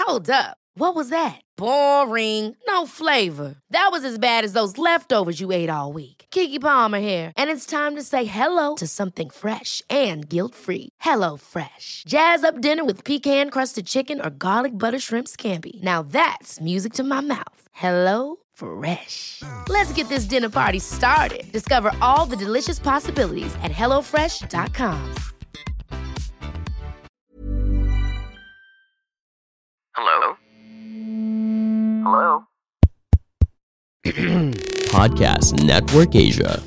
Hold up. What was that? Boring. No flavor. That was as bad as those leftovers you ate all week. Keke Palmer here, and it's time to say hello to something fresh and guilt-free. Hello Fresh. Jazz up dinner with pecan-crusted chicken or garlic butter shrimp scampi. Now that's music to my mouth. Hello Fresh. Let's get this dinner party started. Discover all the delicious possibilities at hellofresh.com. Hello? Hello? Podcast Network Asia.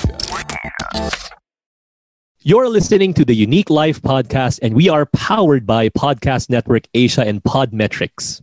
You're listening to the Unique Life podcast, and we are powered by Podcast Network Asia and Podmetrics.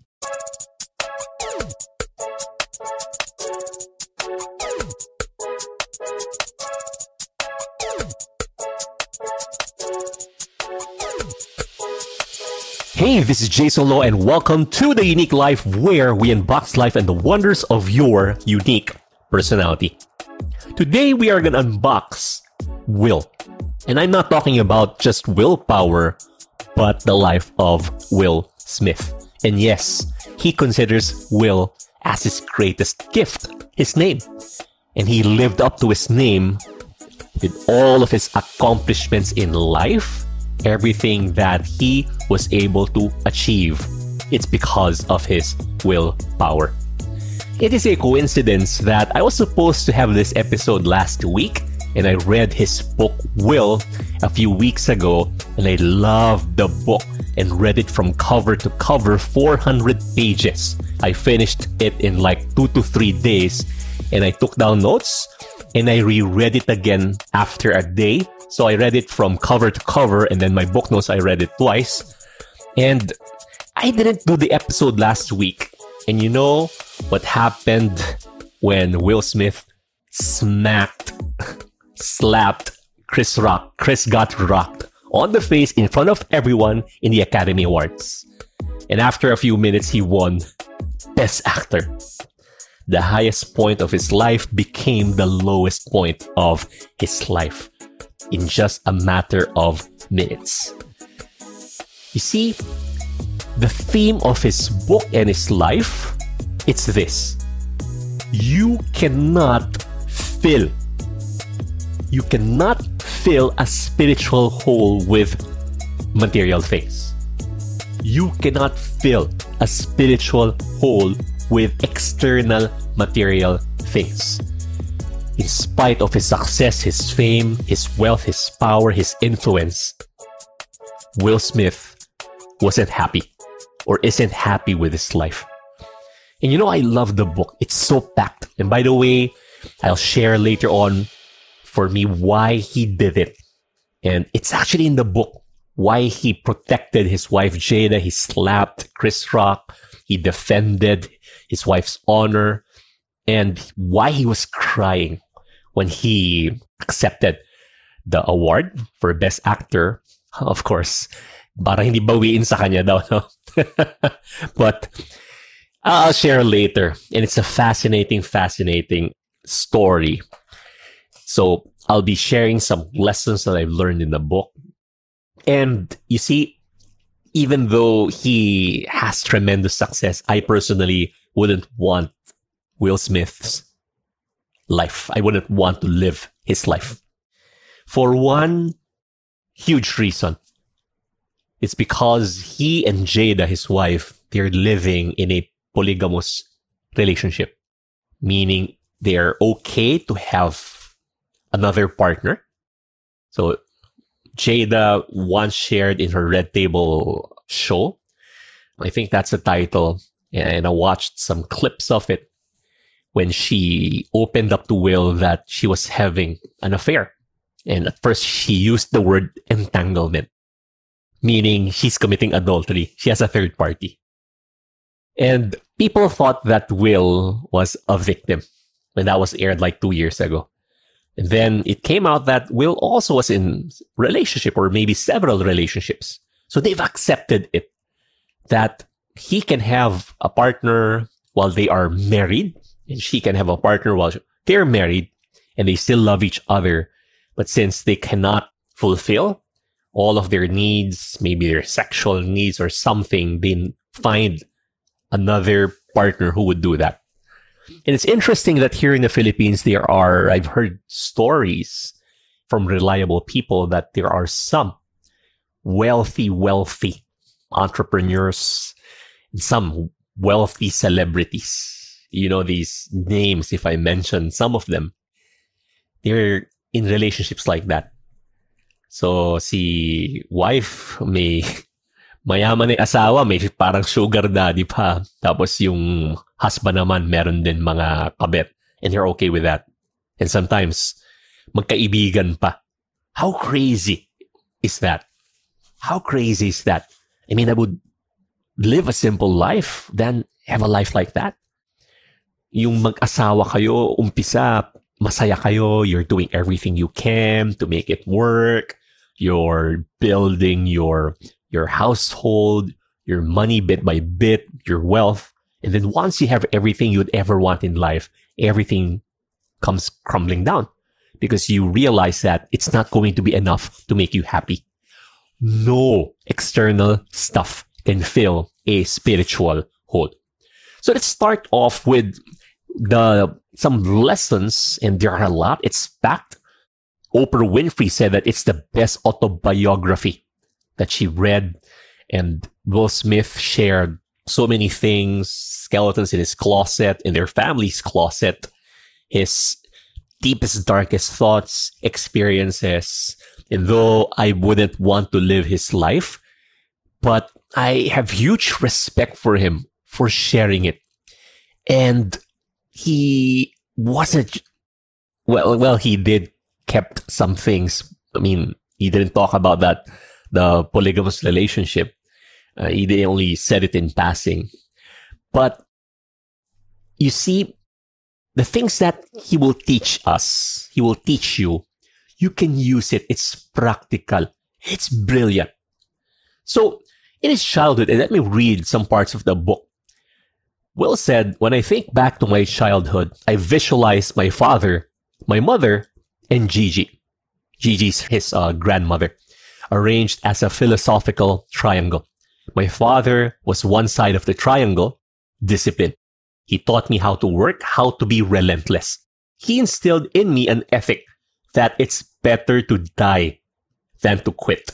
Hey, this is Jason Lo, and welcome to the Unique Life, where we unbox life and the wonders of your unique personality. Today, we are gonna unbox Will. And I'm not talking about just willpower, but the life of Will Smith. And yes, he considers Will as his greatest gift, his name. And he lived up to his name with all of his accomplishments in life. Everything that he was able to achieve, it's because of his willpower. It is a coincidence that I was supposed to have this episode last week, and I read his book Will a few weeks ago, and I loved the book and read it from cover to cover, 400 pages. I finished it in like 2 to 3 days, and I took down notes and I reread it again after a day. So I read it from cover to cover, and then my book notes, I read it twice. And I didn't do the episode last week. And you know what happened when Will Smith slapped Chris Rock? Chris got rocked on the face in front of everyone in the Academy Awards. And after a few minutes, he won Best Actor. The highest point of his life became the lowest point of his life in just a matter of minutes. You see, the theme of his book and his life, it's this. You cannot fill a spiritual hole with material things. You cannot fill a spiritual hole with external material things. In spite of his success, his fame, his wealth, his power, his influence, Will Smith wasn't happy or isn't happy with his life. And you know, I love the book. It's so packed. And by the way, I'll share later on for me why he did it. And it's actually in the book why he protected his wife Jada. He slapped Chris Rock. He defended his wife's honor. And why he was crying when he accepted the award for Best Actor. Of course, para hindi bawiin sa kanya daw, no? But I'll share later. And it's a fascinating story. So I'll be sharing some lessons that I've learned in the book. And you see, even though he has tremendous success, I personally wouldn't want Will Smith's life. I wouldn't want to live his life. For one huge reason. It's because he and Jada, his wife, they're living in a polygamous relationship. Meaning they're okay to have another partner. So Jada once shared in her Red Table show, I think that's the title, and I watched some clips of it, when she opened up to Will that she was having an affair. And at first, she used the word entanglement, meaning she's committing adultery. She has a third party. And people thought that Will was a victim when that was aired like 2 years ago. And then it came out that Will also was in relationship or maybe several relationships. So they've accepted it, that he can have a partner while they are married, and she can have a partner while they're married, and they still love each other. But since they cannot fulfill all of their needs, maybe their sexual needs or something, they find another partner who would do that. And it's interesting that here in the Philippines, I've heard stories from reliable people that there are some wealthy entrepreneurs, some wealthy celebrities. You know these names, if I mention some of them, they're in relationships like that. So si wife, may mayaman na asawa, may parang sugar daddy pa. Tapos yung husband naman, meron din mga kabet. And they're okay with that. And sometimes, magkaibigan pa. How crazy is that? How crazy is that? I mean, I would live a simple life than have a life like that. Yung mag-asawa kayo, umpisa, masaya kayo, you're doing everything you can to make it work. You're building your household, your money bit by bit, your wealth. And then once you have everything you'd ever want in life, everything comes crumbling down because you realize that it's not going to be enough to make you happy. No external stuff can fill a spiritual hole. So let's start off with some lessons, and there are a lot. It's packed. Oprah Winfrey said that it's the best autobiography that she read, and Will Smith shared so many things, skeletons in his closet, in their family's closet, his deepest, darkest thoughts, experiences. And though I wouldn't want to live his life, but I have huge respect for him for sharing it. And he wasn't, well, he did kept some things. I mean, he didn't talk about that, the polygamous relationship. He only said it in passing. But you see, the things that he will teach us, he will teach you, you can use it. It's practical. It's brilliant. So, in his childhood, and let me read some parts of the book. Will said, when I think back to my childhood, I visualize my father, my mother, and Gigi. Gigi's his grandmother, arranged as a philosophical triangle. My father was one side of the triangle, discipline. He taught me how to work, how to be relentless. He instilled in me an ethic that it's better to die than to quit.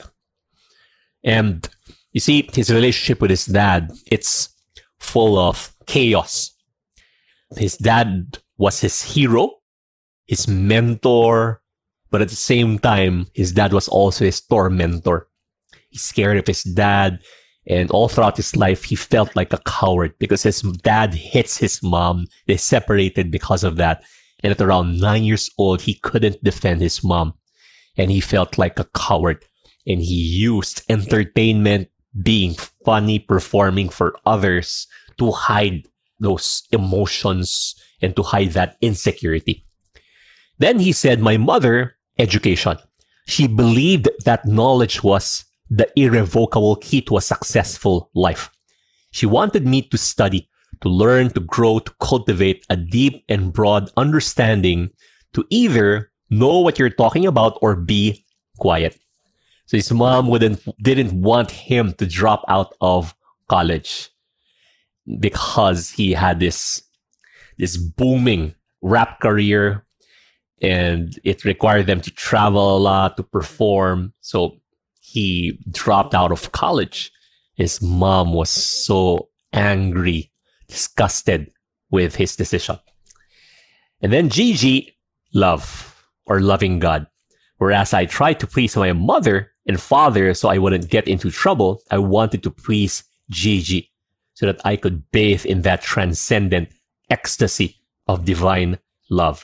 And you see, his relationship with his dad, it's full of chaos. His dad was his hero, his mentor, but at the same time, his dad was also his tormentor. He's scared of his dad, and all throughout his life, he felt like a coward because his dad hits his mom. They separated because of that. And at around 9 years old, he couldn't defend his mom, and he felt like a coward. And he used entertainment, being funny, performing for others to hide those emotions and to hide that insecurity. Then he said, my mother, education. She believed that knowledge was the irrevocable key to a successful life. She wanted me to study, to learn, to grow, to cultivate a deep and broad understanding, to either know what you're talking about or be quiet. So his mom didn't want him to drop out of college because he had this booming rap career, and it required them to travel a lot, to perform. So he dropped out of college. His mom was so angry, disgusted with his decision. And then Gigi, love, or loving God. Whereas I tried to please my mother and father so I wouldn't get into trouble, I wanted to please Gigi so that I could bathe in that transcendent ecstasy of divine love.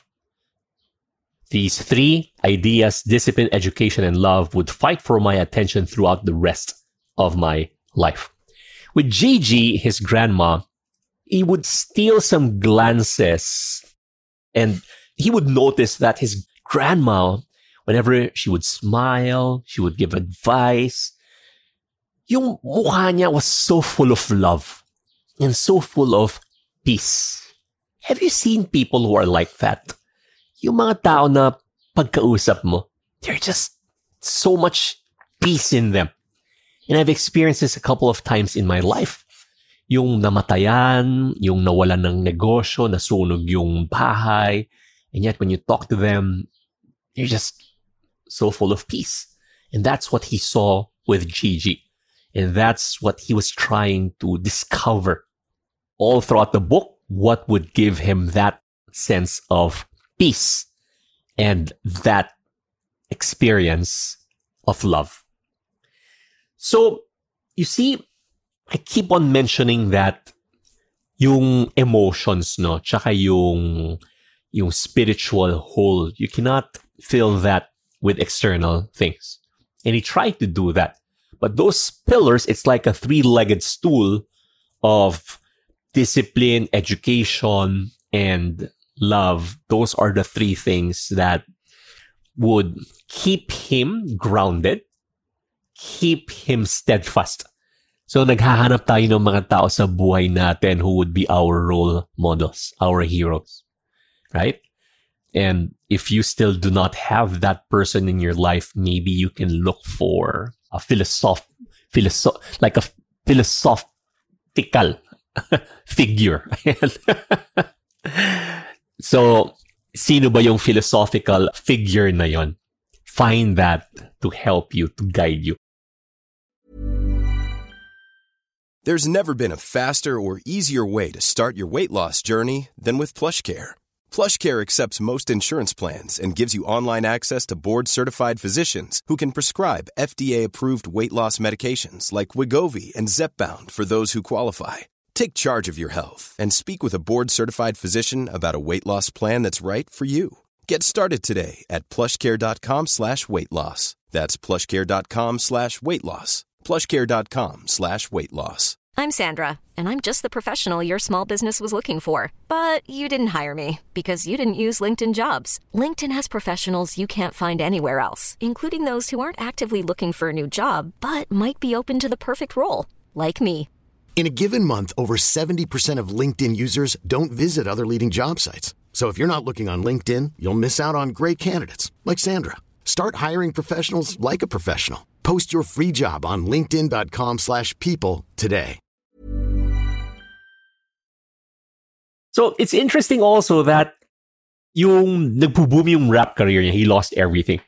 These three ideas, discipline, education, and love, would fight for my attention throughout the rest of my life. With Gigi, his grandma, he would steal some glances, and he would notice that his grandma, whenever she would smile, she would give advice, yung mukha niya was so full of love and so full of peace. Have you seen people who are like that? Yung mga tao na pagkausap mo, they're just so much peace in them. And I've experienced this a couple of times in my life. Yung namatayan, yung nawalan ng negosyo, nasunog yung bahay. And yet when you talk to them, they're just so full of peace. And that's what he saw with Gigi. And that's what he was trying to discover all throughout the book. What would give him that sense of peace and that experience of love. So, you see, I keep on mentioning that yung emotions, no, tsaka yung spiritual whole, you cannot fill that with external things. And he tried to do that. But those pillars, it's like a three-legged stool of discipline, education, and love. Those are the three things that would keep him grounded, keep him steadfast. So naghahanap tayo ng mga tao sa buhay natin who would be our role models, our heroes, right? And if you still do not have that person in your life, maybe you can look for a philosophical figure. So, sino ba yung philosophical figure na yon? Find that to help you, to guide you. There's never been a faster or easier way to start your weight loss journey than with PlushCare. PlushCare accepts most insurance plans and gives you online access to board-certified physicians who can prescribe FDA-approved weight loss medications like Wegovy and Zepbound for those who qualify. Take charge of your health and speak with a board-certified physician about a weight loss plan that's right for you. Get started today at plushcare.com/weightloss. That's plushcare.com/weightloss. plushcare.com/weightloss. I'm Sandra, and I'm just the professional your small business was looking for. But you didn't hire me because you didn't use LinkedIn Jobs. LinkedIn has professionals you can't find anywhere else, including those who aren't actively looking for a new job, but might be open to the perfect role, like me. In a given month, over 70% of LinkedIn users don't visit other leading job sites. So if you're not looking on LinkedIn, you'll miss out on great candidates like Sandra. Start hiring professionals like a professional. Post your free job on linkedin.com/people today. So it's interesting also that yung nagbo-boom yung rap career niya, he lost everything.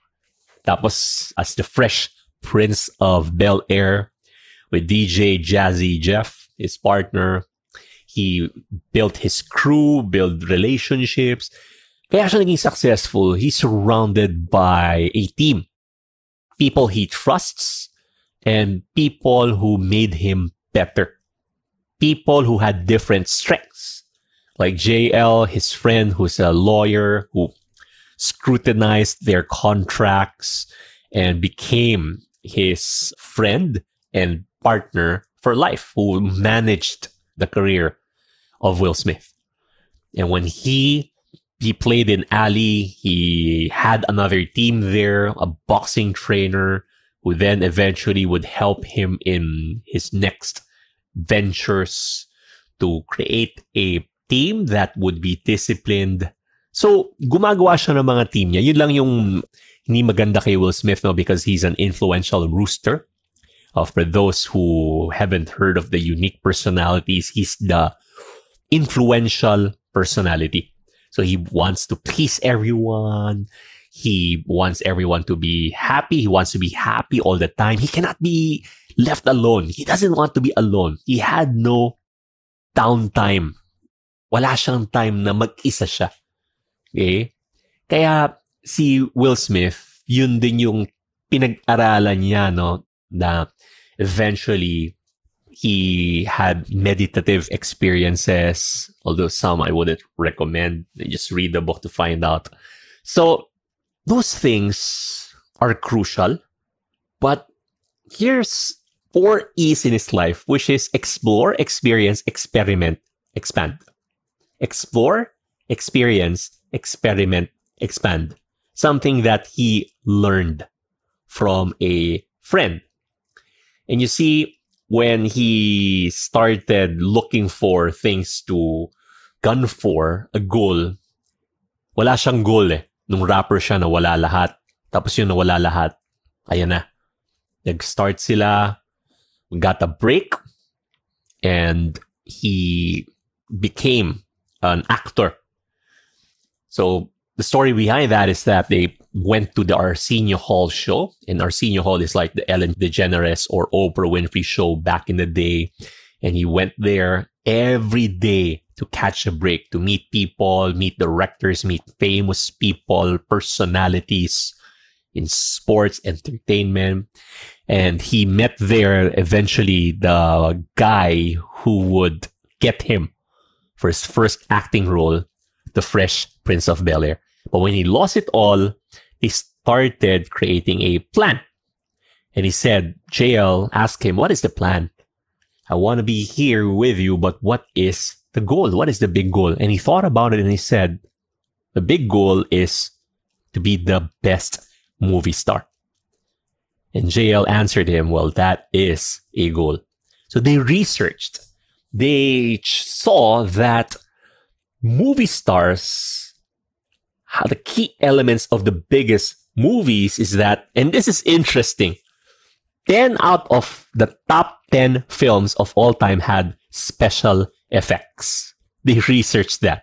Tapos as the fresh Prince of Bel-Air with DJ Jazzy Jeff, his partner, he built his crew, built relationships. Kaya siya naging successful. He's surrounded by a team. People he trusts and people who made him better. People who had different strengths. Like JL, his friend who's a lawyer who scrutinized their contracts and became his friend and partner for life, who managed the career of Will Smith. And when he played in Ali, he had another team there, a boxing trainer who then eventually would help him in his next ventures to create a team that would be disciplined. So, gumagawa siya ng mga team niya. Yun lang yung hindi maganda kay Will Smith, no? Because he's an influential rooster. For those who haven't heard of the unique personalities, he's the influential personality. So he wants to please everyone. He wants everyone to be happy. He wants to be happy all the time. He cannot be left alone. He doesn't want to be alone. He had no downtime. Wala siyang time na mag-isa siya. Okay? Kaya si Will Smith, yun din yung pinag-aralan niya, no? Na eventually he had meditative experiences, although some I wouldn't recommend. Just read the book to find out. So those things are crucial. But here's 4 E's in his life, which is explore, experience, experiment, expand. Explore, experience, experiment, expand. Something that he learned from a friend. And you see, when he started looking for things to gun for, a goal, wala siyang goal eh. Nung rapper siya, nawala lahat. Tapos yung nawala lahat, ayan na. Nag-start sila. We got a break. And he became an actor. So the story behind that is that they went to the Arsenio Hall show. And Arsenio Hall is like the Ellen DeGeneres or Oprah Winfrey show back in the day. And he went there every day to catch a break, to meet people, meet directors, meet famous people, personalities in sports, entertainment. And he met there eventually the guy who would get him for his first acting role, the Fresh Prince of Bel-Air. But when he lost it all, they started creating a plan. And he said, JL asked him, what is the plan? I want to be here with you, but what is the goal? What is the big goal? And he thought about it and he said, the big goal is to be the best movie star. And JL answered him, well, that is a goal. So they researched. They saw that movie stars, the key elements of the biggest movies is that, and this is interesting, 10 out of the top 10 films of all time had special effects. They researched that.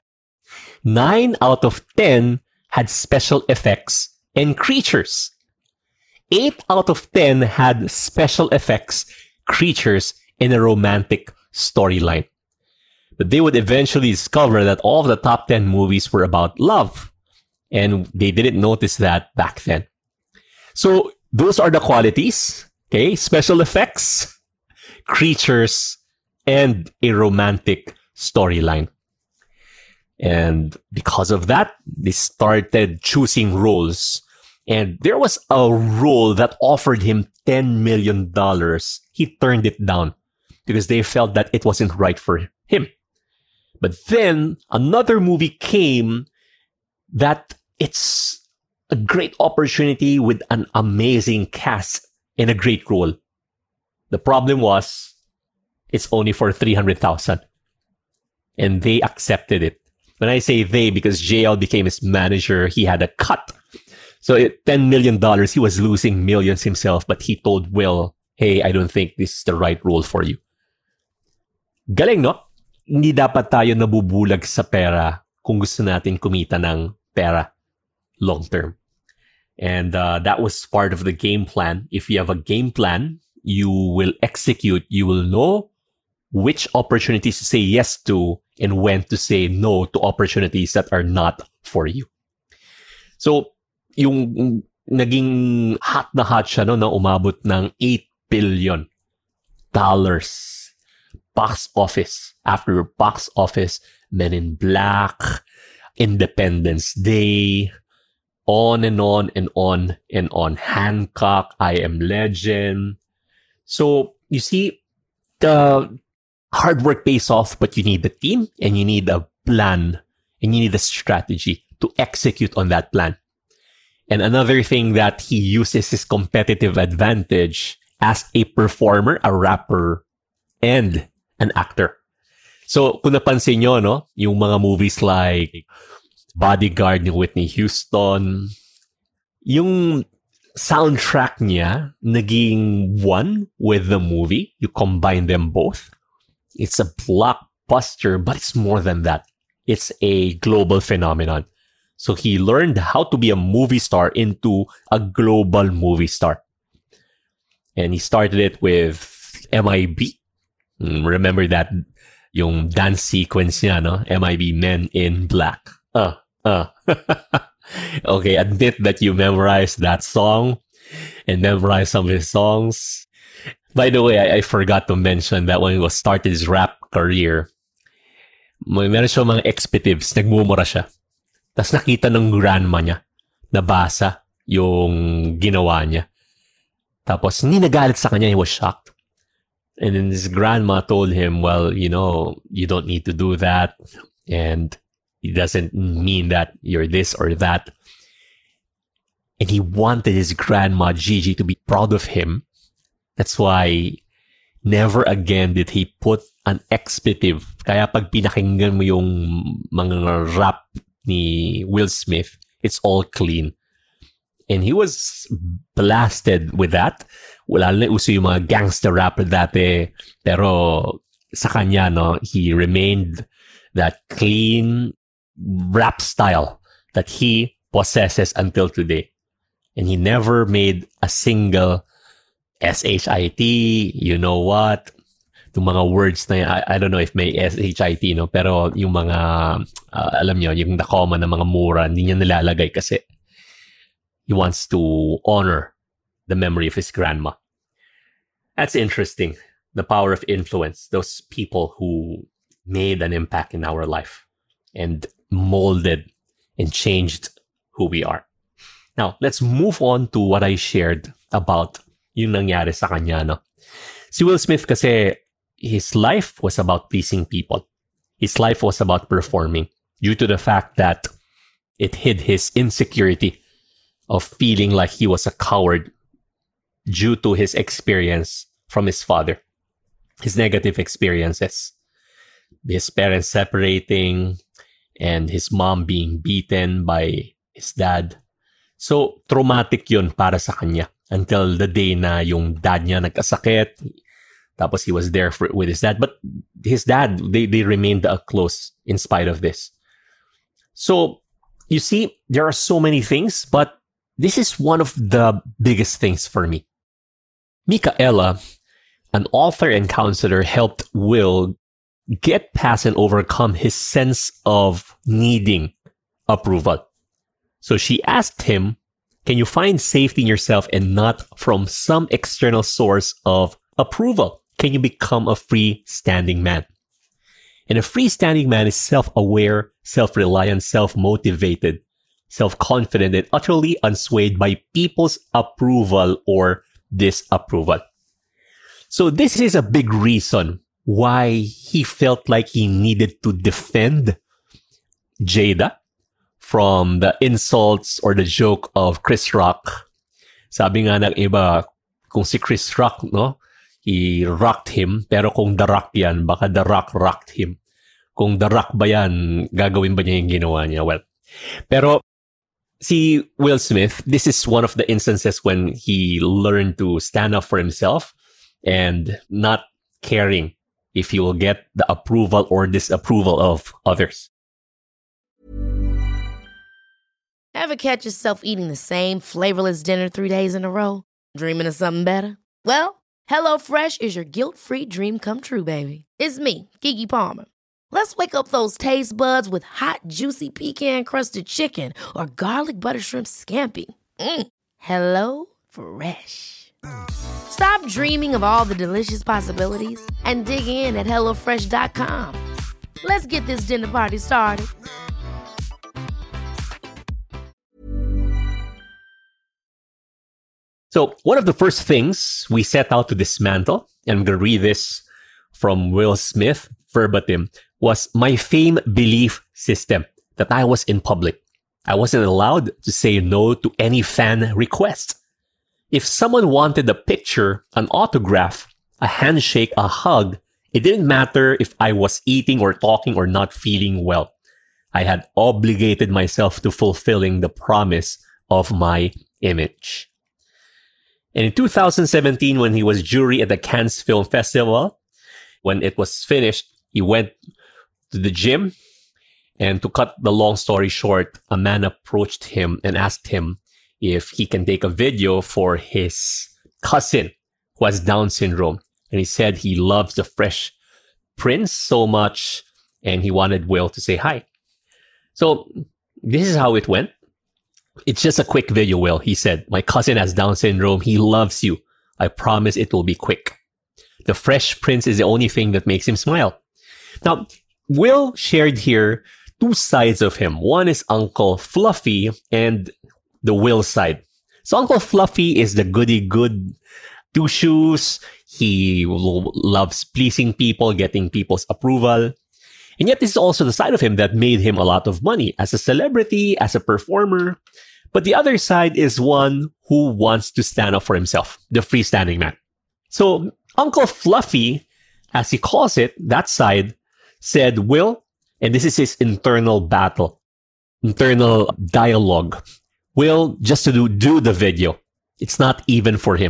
9 out of 10 had special effects and creatures. 8 out of 10 had special effects, creatures, and a romantic storyline. But they would eventually discover that all of the top 10 movies were about love. And they didn't notice that back then. So those are the qualities. Okay, special effects, creatures, and a romantic storyline. And because of that, they started choosing roles. And there was a role that offered him $10 million. He turned it down because they felt that it wasn't right for him. But then another movie came that it's a great opportunity with an amazing cast and a great role. The problem was it's only for $300,000. And they accepted it. When I say they, because JL became his manager, he had a cut. So $10 million, he was losing millions himself, but he told Will, hey, I don't think this is the right role for you. Galing, no? Hindi dapat tayo nabubulag sa pera kung gusto natin kumita ng pera long term. And that was part of the game plan. If you have a game plan, you will execute. You will know which opportunities to say yes to and when to say no to opportunities that are not for you. So, yung naging hot na hot siya, no, na umabot ng $8 billion. Box office. After box office, Men in Black, Independence Day, on and on and on and on. Hancock, I Am Legend. So, you see, the hard work pays off, but you need a team and you need a plan and you need a strategy to execute on that plan. And another thing that he uses his competitive advantage as a performer, a rapper, and an actor. So, kung napansin nyo, no, yung mga movies like Bodyguard ni Whitney Houston, yung soundtrack niya naging one with the movie. You combine them both. It's a blockbuster, but it's more than that. It's a global phenomenon. So he learned how to be a movie star into a global movie star. And he started it with MIB. Remember that yung dance sequence niya, no? MIB, Men in Black. Okay, admit that you memorized that song and memorized some of his songs. By the way, I forgot to mention that when he was started his rap career, meron siya mga expletives, nagmumura siya. Tapos nakita ng grandma niya, nabasa yung ginawa niya. Tapos hindi nagalit sa kanya, he was shocked. And then his grandma told him, well, you know, you don't need to do that. And it doesn't mean that you're this or that. And he wanted his grandma, Gigi, to be proud of him. That's why never again did he put an expletive. Kaya pag pinakinggan mo yung mga rap ni Will Smith, it's all clean. And he was blasted with that. wala na uso yung mga gangster rapper dati. Pero sa kanya, no, he remained that clean rap style that he possesses until today. And he never made a single SHIT, you know what? Yung mga words na I don't know if may SHIT, no? Pero yung mga, alam nyo, yung nakoma na mga mura, hindi niya nilalagay kasi he wants to honor the memory of his grandma. That's interesting. The power of influence. Those people who made an impact in our life and molded and changed who we are. Now, let's move on to what I shared about yung nangyari sa kanya. No? Si Will Smith kasi, his life was about pleasing people. His life was about performing due to the fact that it hid his insecurity of feeling like he was a coward due to his experience from his father, his negative experiences, his parents separating, and his mom being beaten by his dad. So, traumatic yun para sa kanya until the day na yung dad niya nagkasakit. Tapos he was there with his dad. But his dad, they remained close in spite of this. So, you see, there are so many things, but this is one of the biggest things for me. Micaela, an author and counselor, helped Will get past and overcome his sense of needing approval. So she asked him, can you find safety in yourself and not from some external source of approval? Can you become a freestanding man? And a freestanding man is self-aware, self-reliant, self-motivated, self-confident, and utterly unswayed by people's approval or disapproval. So this is a big reason why he felt like he needed to defend Jada from the insults or the joke of Chris Rock. Sabi nga ng iba, kung si Chris Rock, no, he rocked him, pero kung The Rock yan, baka The Rock rocked him. Kung The Rock ba yan, gagawin ba niya yung ginawa niya? Well, pero si Will Smith, this is one of the instances when he learned to stand up for himself and not caring if he will get the approval or disapproval of others. Ever catch yourself eating the same flavorless dinner 3 days in a row? Dreaming of something better? Well, HelloFresh is your guilt-free dream come true, baby. It's me, Keke Palmer. Let's wake up those taste buds with hot, juicy pecan-crusted chicken or garlic butter shrimp scampi. Hello Fresh. Stop dreaming of all the delicious possibilities and dig in at HelloFresh.com. Let's get this dinner party started. So one of the first things we set out to dismantle, and I'm going to read this from Will Smith verbatim, was my fame belief system that I was in public. I wasn't allowed to say no to any fan request. If someone wanted a picture, an autograph, a handshake, a hug, it didn't matter if I was eating or talking or not feeling well. I had obligated myself to fulfilling the promise of my image. And in 2017, when he was jury at the Cannes Film Festival, when it was finished, he went to the gym. And to cut the long story short, a man approached him and asked him if he can take a video for his cousin who has Down syndrome. And he said he loves the Fresh Prince so much and he wanted Will to say hi. So this is how it went. It's just a quick video, Will. He said, my cousin has Down syndrome. He loves you. I promise it will be quick. The Fresh Prince is the only thing that makes him smile. Now, Will shared here two sides of him. One is Uncle Fluffy and the Will side. So Uncle Fluffy is the goody good two shoes. He loves pleasing people, getting people's approval. And yet this is also the side of him that made him a lot of money as a celebrity, as a performer. But the other side is one who wants to stand up for himself, the freestanding man. So Uncle Fluffy, as he calls it, that side, said, Will, and this is his internal battle, internal dialogue, Will, just to do the video. It's not even for him.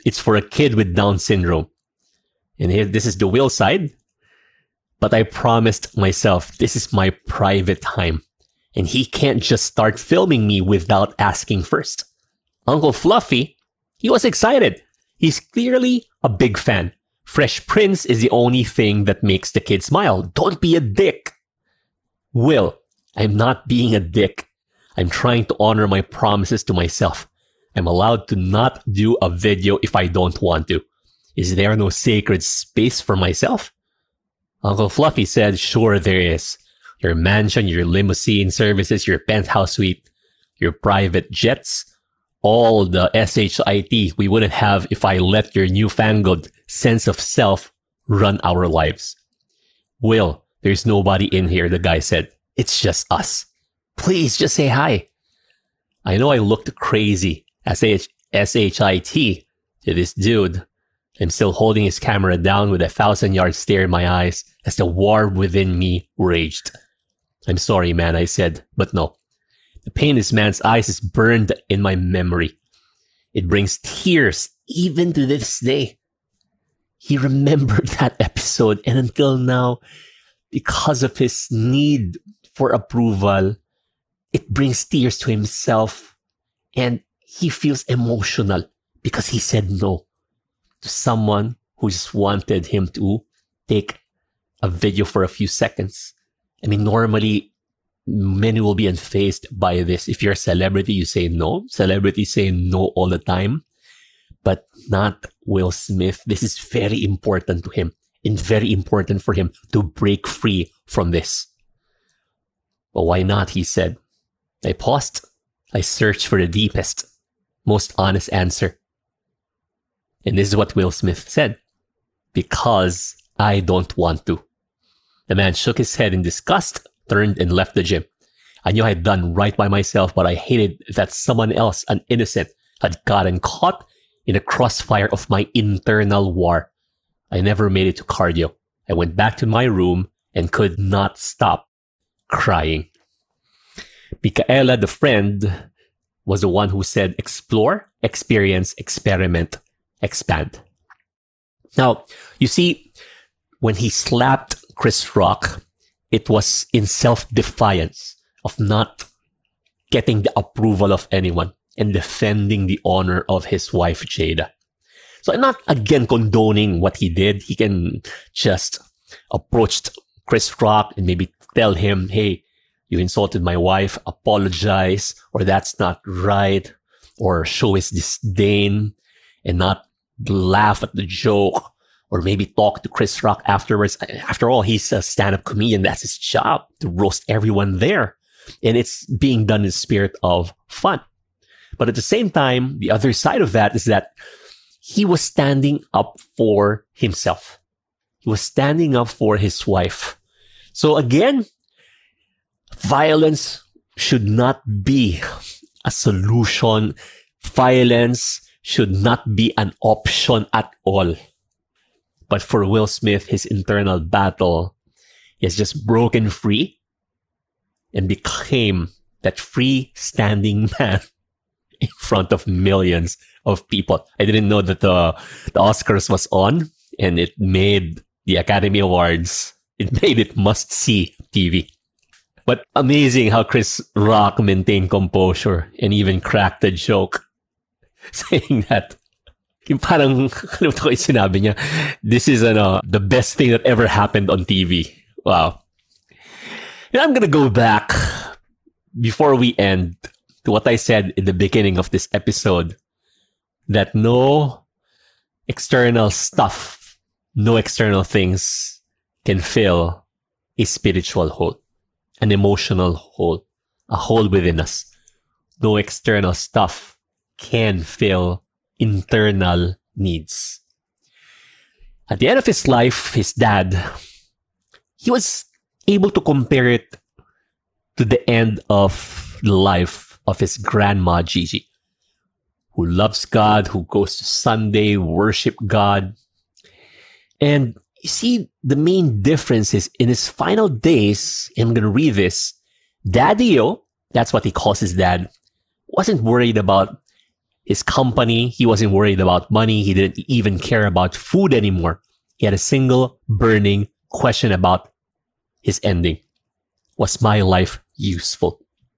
It's for a kid with Down syndrome. And here, this is the Will side. But I promised myself, this is my private time. And he can't just start filming me without asking first. Uncle Fluffy, he was excited. He's clearly a big fan. Fresh Prince is the only thing that makes the kid smile. Don't be a dick. Will, I'm not being a dick. I'm trying to honor my promises to myself. I'm allowed to not do a video if I don't want to. Is there no sacred space for myself? Uncle Fluffy said, sure there is. Your mansion, your limousine services, your penthouse suite, your private jets, all the SHIT we wouldn't have if I let your newfangled sense of self run our lives. Will, there's nobody in here, the guy said. It's just us. Please just say hi. I know I looked crazy as SHIT to this dude. I'm still holding his camera down with a 1,000-yard stare in my eyes as the war within me raged. I'm sorry, man, I said, but no. The pain in this man's eyes is burned in my memory. It brings tears even to this day. He remembered that episode, and until now, because of his need for approval, it brings tears to himself, and he feels emotional because he said no to someone who just wanted him to take a video for a few seconds. I mean, normally, many will be unfazed by this. If you're a celebrity, you say no. Celebrities say no all the time. But not Will Smith. This is very important to him and very important for him to break free from this. But why not, he said. I paused. I searched for the deepest, most honest answer. And this is what Will Smith said. Because I don't want to. The man shook his head in disgust, turned and left the gym. I knew I had done right by myself, but I hated that someone else, an innocent, had gotten caught in the crossfire of my internal war. I never made it to cardio. I went back to my room and could not stop crying. Micaela, the friend, was the one who said, explore, experience, experiment, expand. Now, you see, when he slapped Chris Rock, it was in self-defiance of not getting the approval of anyone and defending the honor of his wife, Jada. So I'm not, again, condoning what he did. He can just approach Chris Rock and maybe tell him, hey, you insulted my wife, apologize, or that's not right, or show his disdain and not laugh at the joke, or maybe talk to Chris Rock afterwards. After all, he's a stand-up comedian. That's his job, to roast everyone there. And it's being done in the spirit of fun. But at the same time, the other side of that is that he was standing up for himself. He was standing up for his wife. So again, violence should not be a solution. Violence should not be an option at all. But for Will Smith, his internal battle is just broken free and became that freestanding man in front of millions of people. I didn't know that the Oscars was on, and it made the Academy Awards, it made it must-see TV. But amazing how Chris Rock maintained composure and even cracked a joke, saying that, yung parang, ano ko yung sinabi niya, this is the best thing that ever happened on TV. Wow. And I'm gonna go back before we end to what I said in the beginning of this episode, that no external stuff, no external things can fill a spiritual hole, an emotional hole, a hole within us. No external stuff can fill internal needs. At the end of his life, his dad, he was able to compare it to the end of the life of his grandma Gigi, who loves God, who goes to Sunday, worship God. And you see, the main difference is in his final days, and I'm going to read this, Daddy-O, that's what he calls his dad, wasn't worried about his company. He wasn't worried about money. He didn't even care about food anymore. He had a single burning question about his ending. Was my life useful?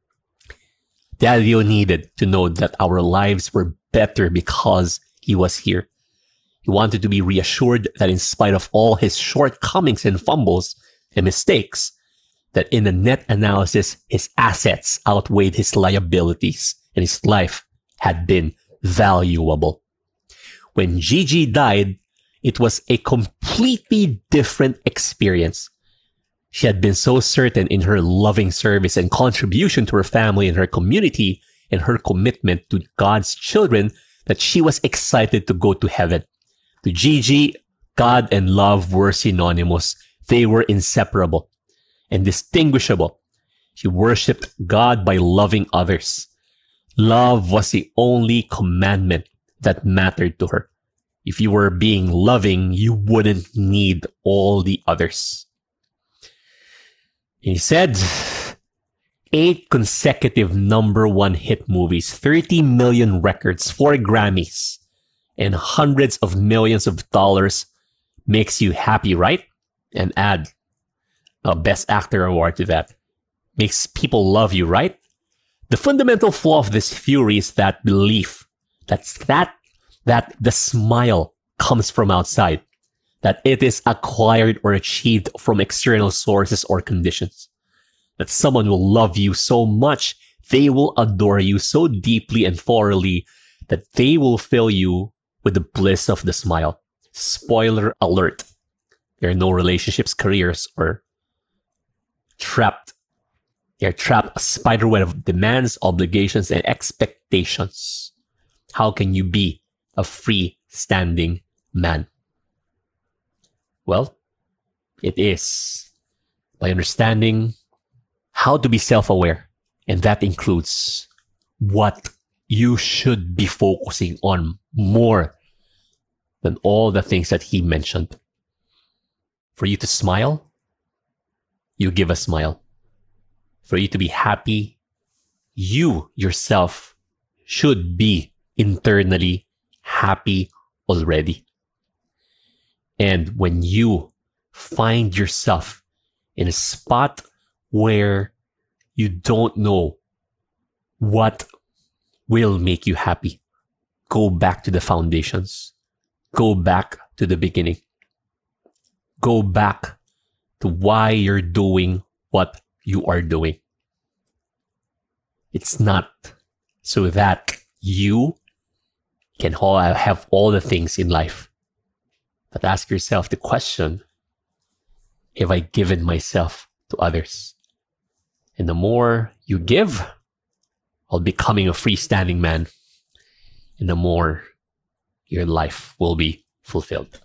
Daddy needed to know that our lives were better because he was here. He wanted to be reassured that in spite of all his shortcomings and fumbles and mistakes, that in the net analysis, his assets outweighed his liabilities and his life had been valuable. When Gigi died, it was a completely different experience. She had been so certain in her loving service and contribution to her family and her community and her commitment to God's children that she was excited to go to heaven. To Gigi, God and love were synonymous. They were inseparable and distinguishable. She worshipped God by loving others. Love was the only commandment that mattered to her. If you were being loving, you wouldn't need all the others. And he said, 8 consecutive #1 hit movies, 30 million records, 4 Grammys, and hundreds of millions of dollars makes you happy, right? And add a Best Actor award to that. Makes people love you, right? The fundamental flaw of this theory is that belief that the smile comes from outside, that it is acquired or achieved from external sources or conditions, that someone will love you so much, they will adore you so deeply and thoroughly that they will fill you with the bliss of the smile. Spoiler alert. There are no relationships, careers, or trapped. They're trapped a spider web of demands, obligations, and expectations. How can you be a free-standing man? Well, it is by understanding how to be self-aware, and that includes what you should be focusing on more than all the things that he mentioned. For you to smile, you give a smile. For you to be happy, you yourself should be internally happy already. And when you find yourself in a spot where you don't know what will make you happy, go back to the foundations. Go back to the beginning. Go back to why you're doing what you are doing. It's not so that you can have all the things in life. But ask yourself the question, have I given myself to others? And the more you give, while becoming a freestanding man, and the more your life will be fulfilled.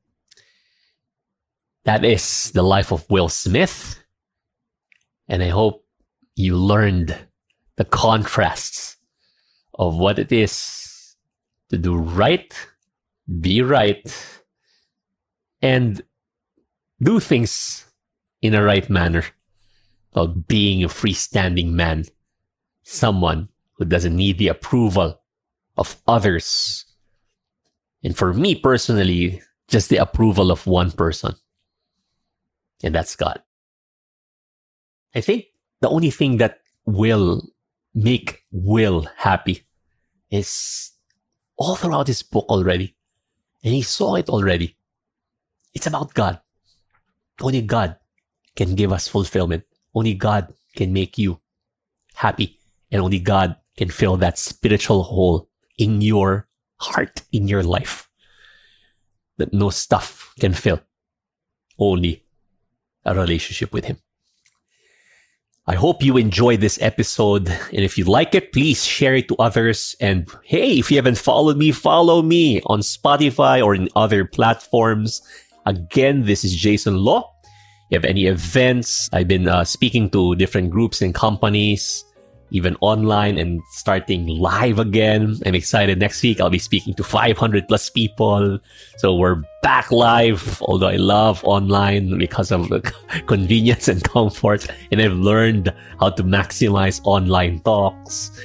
That is the life of Will Smith. And I hope you learned the contrasts of what it is to do right, be right, and do things in a right manner of being a freestanding man, someone who doesn't need the approval of others. And for me personally, just the approval of one person. And that's God. I think the only thing that will make Will happy is all throughout his book already. And he saw it already. It's about God. Only God can give us fulfillment. Only God can make you happy. And only God can fill that spiritual hole in your heart, in your life, that no stuff can fill. Only a relationship with Him. I hope you enjoyed this episode. And if you like it, please share it to others. And hey, if you haven't followed me, follow me on Spotify or in other platforms. Again, this is Jason Law. If you have any events, I've been speaking to different groups and companies, even online and starting live again. I'm excited. Next week, I'll be speaking to 500 plus people. So we're back live, although I love online because of the convenience and comfort. And I've learned how to maximize online talks.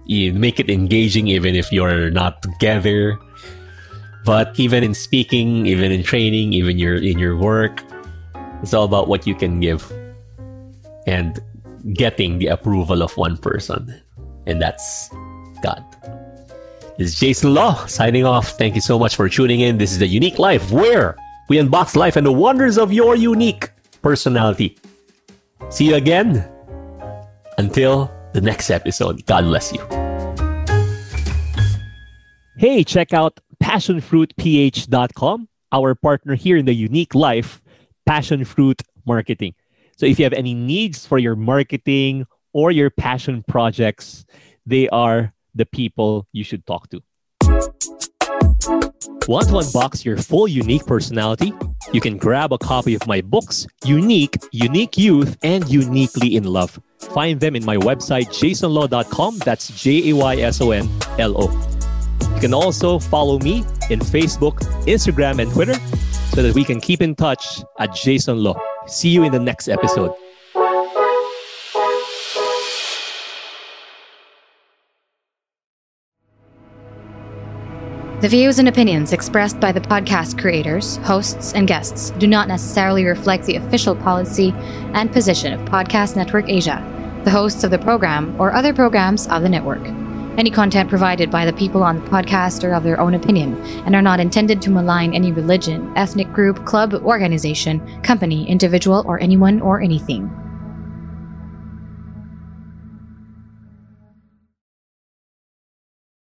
You make it engaging even if you're not together. But even in speaking, even in training, even in your work, it's all about what you can give and getting the approval of one person. And that's God. This is Jason Law signing off. Thank you so much for tuning in. This is The Unique Life, where we unbox life and the wonders of your unique personality. See you again. Until the next episode. God bless you. Hey, check out passionfruitph.com, our partner here in The Unique Life, Passion Fruit Marketing. So if you have any needs for your marketing or your passion projects, they are the people you should talk to. Want to unbox your full unique personality? You can grab a copy of my books, Unique, Unique Youth, and Uniquely in Love. Find them in my website, jasonlaw.com. That's JAYSONLO. You can also follow me in Facebook, Instagram, and Twitter so that we can keep in touch at Jason Law. See you in the next episode. The views and opinions expressed by the podcast creators, hosts, and guests do not necessarily reflect the official policy and position of Podcast Network Asia, the hosts of the program, or other programs of the network. Any content provided by the people on the podcast are of their own opinion and are not intended to malign any religion, ethnic group, club, organization, company, individual, or anyone or anything.